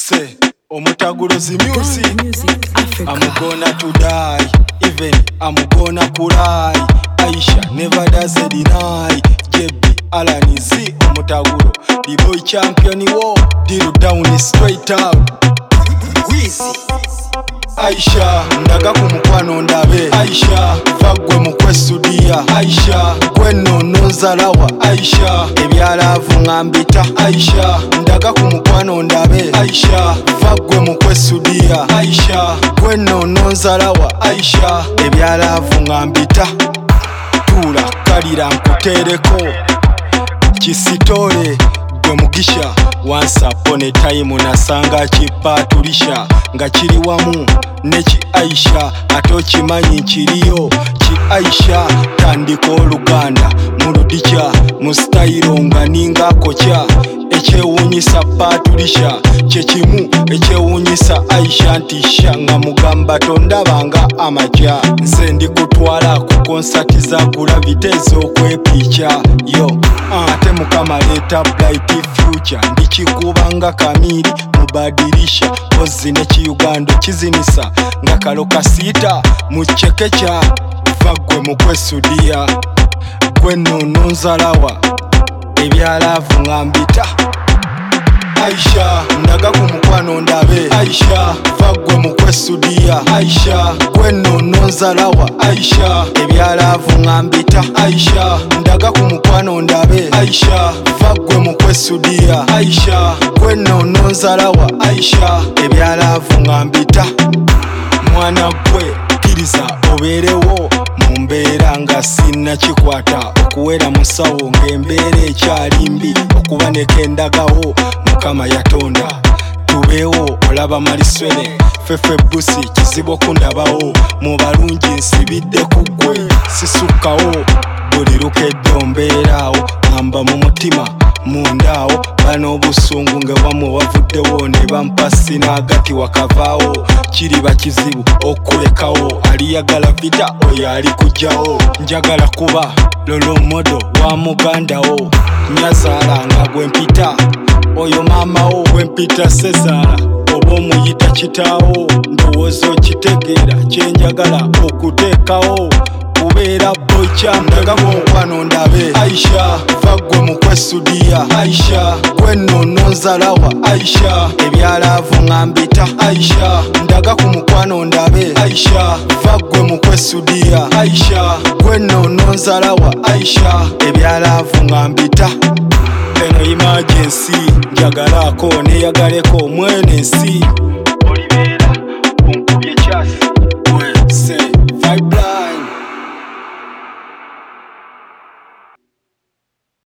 Say, Omutagulozi music. I'm gonna to die, even I'm gonna cry. Aisha never does a deny. JB Alan Z Omutagulo, the boy champion war. Deal down is straight out. Wheezy. Aisha, ndaga kumukwano ndabe. Aisha, vagwe mukwesudia. Aisha, gweno nonzalawa. Aisha, ebyalavu ngambita. Aisha, ndaga kumukwano ndabe. Aisha, vagwe mukwesudia. Aisha, gweno nonzalawa. Aisha, ebyalavu ngambita. Tula kalira nkutereko kisitole gwe mugisha. Once upon a time nasanga kipatulisha nga kiri wamu ne ki Aisha ate okimanyi nkiriyo ki Aisha. Tandika oluganda mu ludica mu stayiro nga ninga koca. Ekyewuunyisa patulisha kyekimu ekyewuunyisa Aisha ntisha nga mugamba tondabanga amaca. Nze ndikutwala ku konsati za gravity ez'okwepica yo ate mukama leeta bright future. Ndikikubanga kamiri mubadilisha kozi ne kiyugando kizinisa nga kalo kasiita mu chekecha. Vagwe mukwesudia gweno nonzalawa ebyalavu ngambita. Aisha, ndaga kumukwano ndabe. Aisha, vagwe mukwesudia. Aisha, gweno nonzalawa. Aisha, ebyalavu ngambita. Aisha, ndaga kumukwano ndabe. Aisha, vagwe mukwesudia. Aisha, gweno nonzalawa. Aisha, ebyalavu ngambita. Mwana gwe kiriza oberewo mu mbeera nga sinna kikwata. Okuwera musawo ng'embeera ekyali mbi. Okuba nekendagawo mukama yatonda. Tubeewo olaba maliswene fefe busi kizibu okundabawo. Mu balungi nsibidde ku ggwe sisukkawo. Buli lukedde ombeeraawo ngamba mu mutima mundaawo. Bano obusungu ngewamu bavuddewo ne bampa sinaagati wakavaawo. Kiriba kizibu okulekawo. Aliyagala vita oyo ali kujjawo. Njagala kuba lolo modo wa mugandawo. Nyazaala nga gwempita oyo maamawo. Gwempita sezaala oba omuyita kitaawo. Ndowooza okitegeera kyenjagala okuteekawo. Kubeera bocha ndaga kumukwano ndabe. Aisha, vagwe mukwesudia. Aisha, gweno nonzalawa. Aisha, ebyalavu ngambita. Aisha, ndaga kumukwano ndabe. Aisha, vagwe mukwesudia. Aisha, gweno nonzalawa. Aisha, ebyalavu ngambita. Eno emergency njagalako neyagaleko mwene nsi.